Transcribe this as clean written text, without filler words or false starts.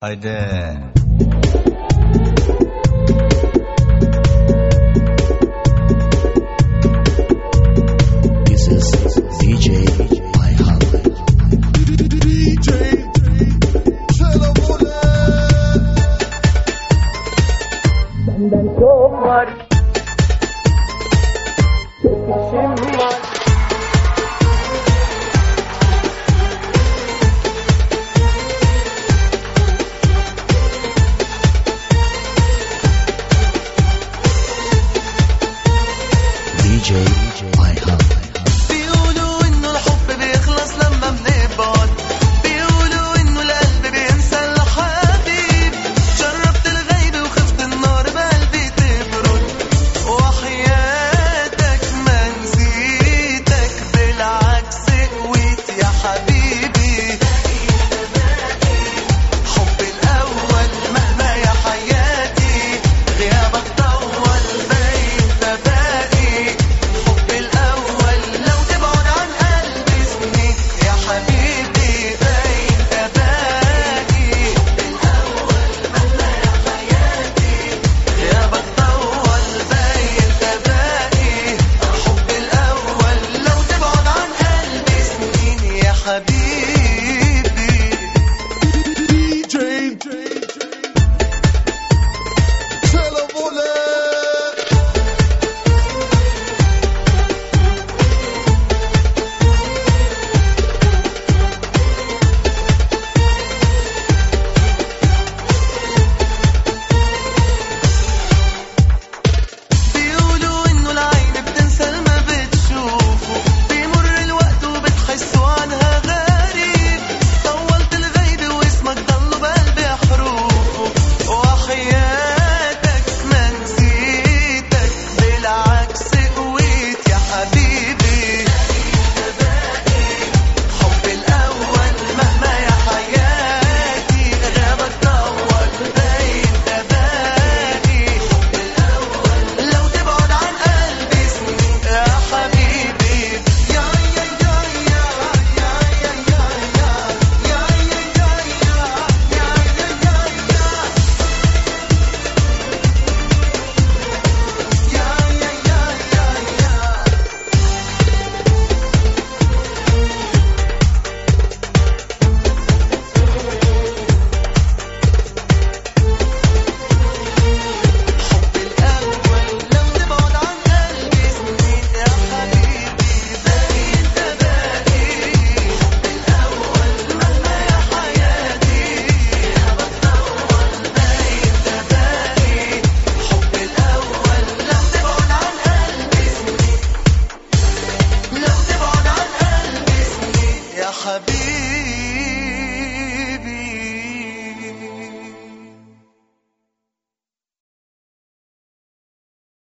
Haydi. This is DJ Ayhan. DJ selam ole. Benden çok var, çok işim var. DJ Ayhan. بيقولوا إنه الحب بيخلص لما بنبعد، بيقولوا إنه القلب بينسى الحبيب. جربت الغيب وخفت النار بقلبي تبرد، وحياتك ما نسيتك، بالعكس قويت يا حبيبي. حب الأول مهما يا حياتي، غيابك طول باين تباقي. حب الأول لو تبعد عن قلبي سنين يا حبيبي باين تباقي. حب الأول مهما يا حياتي، غيابك طول باين تباقي. حب الأول لو تبعد عن قلبي سنين يا حبيبي. DJ selam ole. بيقولوا إنه العين بتنسى ما بتشوفه، بيمر الوقت وبتحسوا عنها غريب. طولت الغيب واسمك ضل بقلبي حروفه، وحياتك ما نسيتك، بالعكس قويت يا حبيبي. حب الأول مهما يا حياتي، غيابك طول باين تباقي. حب الأول لو تبعد عن قلبي سنين يا حبيبي. يا يا يا يا يا يا يا يا يا يا يا حب الأول لو تبعد عن قلبي سنين يا حبيبي باين تباقي. حب الأول مهما يا حياتي، غيابك طول باين تباقي. حب الأول لو تبعد عن قلبي سنين، لو تبعد عن قلبي سنين يا حبيبي.